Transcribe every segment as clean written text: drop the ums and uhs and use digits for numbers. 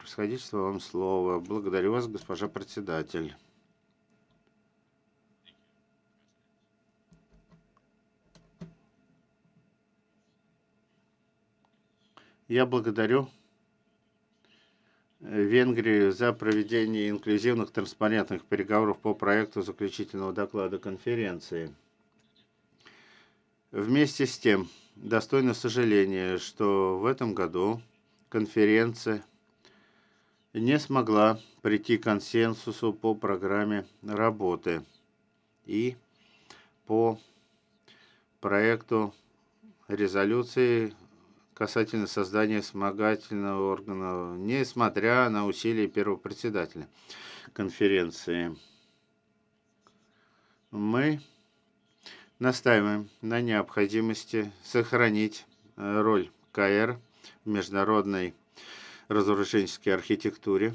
превосходительство, вам слово. Благодарю вас, госпожа председатель. Я благодарю Венгрию за проведение инклюзивных транспарентных переговоров по проекту заключительного доклада конференции. Вместе с тем, достойно сожаления, что в этом году конференция не смогла прийти к консенсусу по программе работы и по проекту резолюции касательно создания вспомогательного органа, несмотря на усилия первого председателя конференции. Мы настаиваем на необходимости сохранить роль КР в международной разоруженческой архитектуре,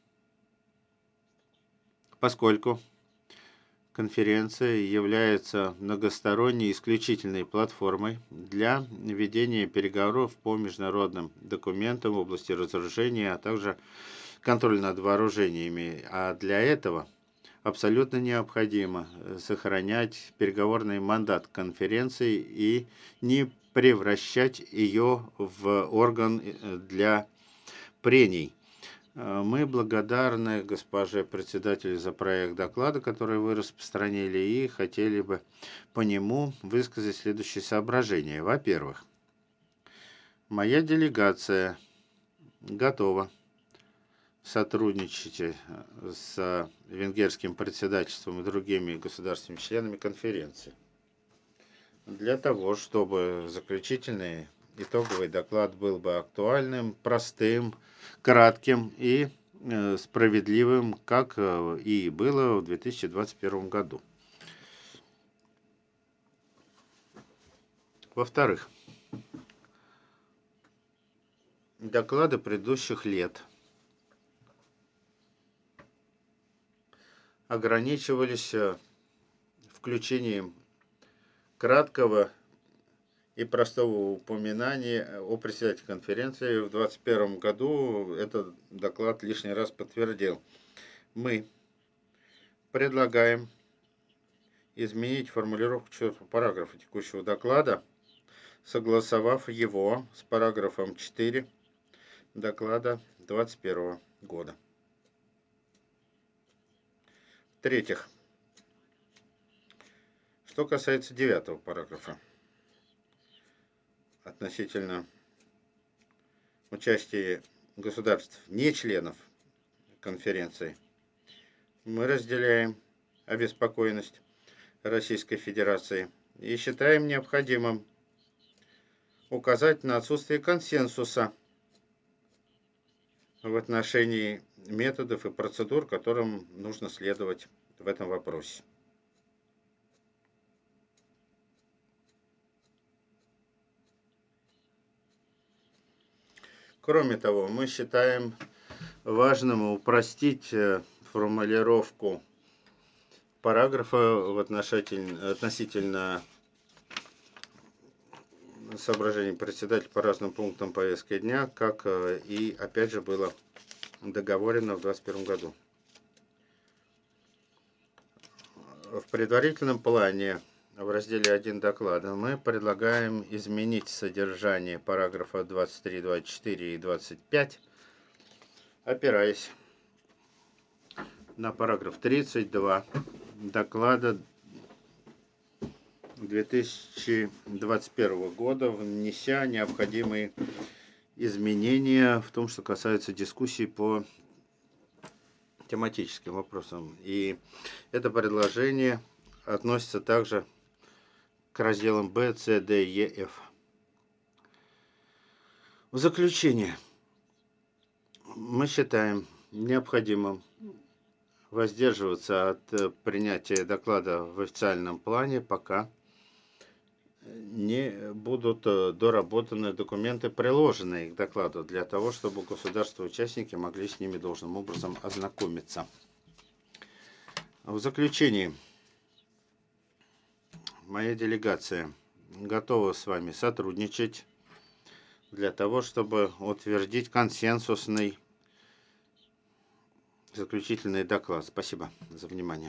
поскольку конференция является многосторонней исключительной платформой для ведения переговоров по международным документам в области разоружения, а также контроля над вооружениями. А для этого абсолютно необходимо сохранять переговорный мандат конференции и не превращать ее в орган для прений. Мы благодарны госпоже председателю за проект доклада, который вы распространили, и хотели бы по нему высказать следующие соображения. Во-первых, моя делегация готова сотрудничать с венгерским председательством и другими государственными членами конференции для того, чтобы заключительный итоговый доклад был бы актуальным, простым, кратким и справедливым, как и было в 2021 году. Во-вторых, доклады предыдущих лет ограничивались включением краткого и простого упоминания о председателе конференции. В 2021 году этот доклад лишний раз подтвердил. Мы предлагаем изменить формулировку 4 параграфа текущего доклада, согласовав его с параграфом 4 доклада 2021 года. В-третьих, что касается 9 параграфа относительно участия государств, не членов конференции, мы разделяем обеспокоенность Российской Федерации и считаем необходимым указать на отсутствие консенсуса в отношении методов и процедур, которым нужно следовать в этом вопросе. Кроме того, мы считаем важным упростить формулировку параграфа относительно соображений председателя по разным пунктам повестки дня, как и опять же было договорено в 2021 году. В предварительном плане в разделе 1 доклада мы предлагаем изменить содержание параграфа 23, 24 и 25, опираясь на параграф 32 доклада 2021 года, внеся необходимые изменения в том, что касается дискуссий по тематическим вопросам. И это предложение относится также к разделам Б, С, Д, Е, Ф. В заключение, мы считаем необходимым воздерживаться от принятия доклада в официальном плане, пока не будут доработаны документы, приложенные к докладу, для того, чтобы государства-участники могли с ними должным образом ознакомиться. В заключение, моя делегация готова с вами сотрудничать для того, чтобы утвердить консенсусный заключительный доклад. Спасибо за внимание.